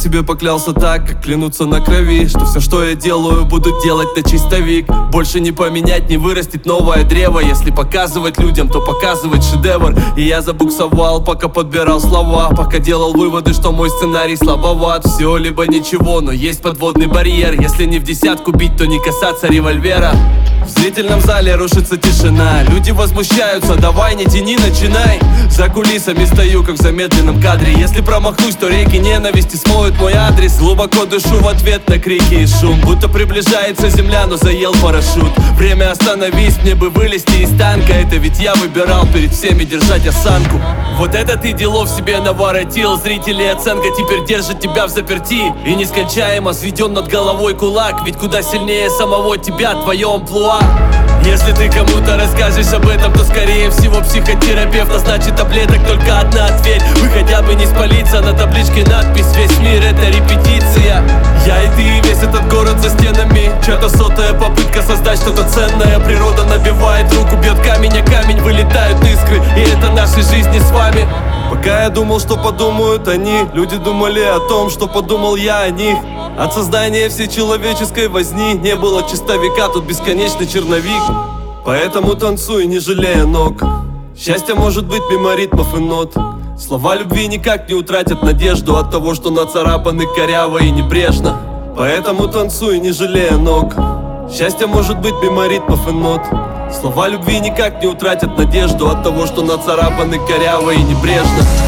себе поклялся так, как клянуться на крови, что все, что я делаю, буду делать на чистовик. Больше не поменять, не вырастить новое древо. Если показывать людям, то показывать шедевр. И я забуксовал, пока подбирал слова, пока делал выводы, что мой сценарий слабоват. Все либо ничего, но есть подводный барьер. Если не в десятку бить, то не касаться револьвера. В зрительном зале рушится тишина. Люди возмущаются, давай не тяни, начинай. За кулисами стою, как в замедленном кадре. Если промахнусь, то реки ненависти смоют мой адрес. Глубоко дышу в ответ на крики и шум, будто приближается земля, но заел парашют. Время остановись, мне бы вылезти из танка. Это ведь я выбирал перед всеми держать осанку. Вот это ты делов себе наворотил. Зрители оценка теперь держит тебя в заперти. И нескончаемо сведен над головой кулак. Ведь куда сильнее самого тебя твое амплуа. Если ты кому-то расскажешь об этом, то скорее всего психотерапевт назначит таблеток только одна ответь. Вы хотя бы не спалиться, на табличке надпись: весь мир это репетиция. Я и ты, и весь этот город за стенами. Чья-то сотая попытка создать что-то ценное. Природа набивает руку, бьет камень, а камень вылетают искры. И это нашей жизни с вами. Пока я думал, что подумают они, люди думали о том, что подумал я о них. От создания всей человеческой возни не было чистовика, тут бесконечный черновик. Поэтому танцуй, не жалея ног. Счастье может быть мимо ритмов и нот. Слова любви никак не утратят надежду от того, что нацарапаны коряво и небрежно. Поэтому танцуй, не жалея ног. Счастье может быть мимо ритмов и нот. Слова любви никак не утратят надежду от того, что нацарапаны коряво и небрежно.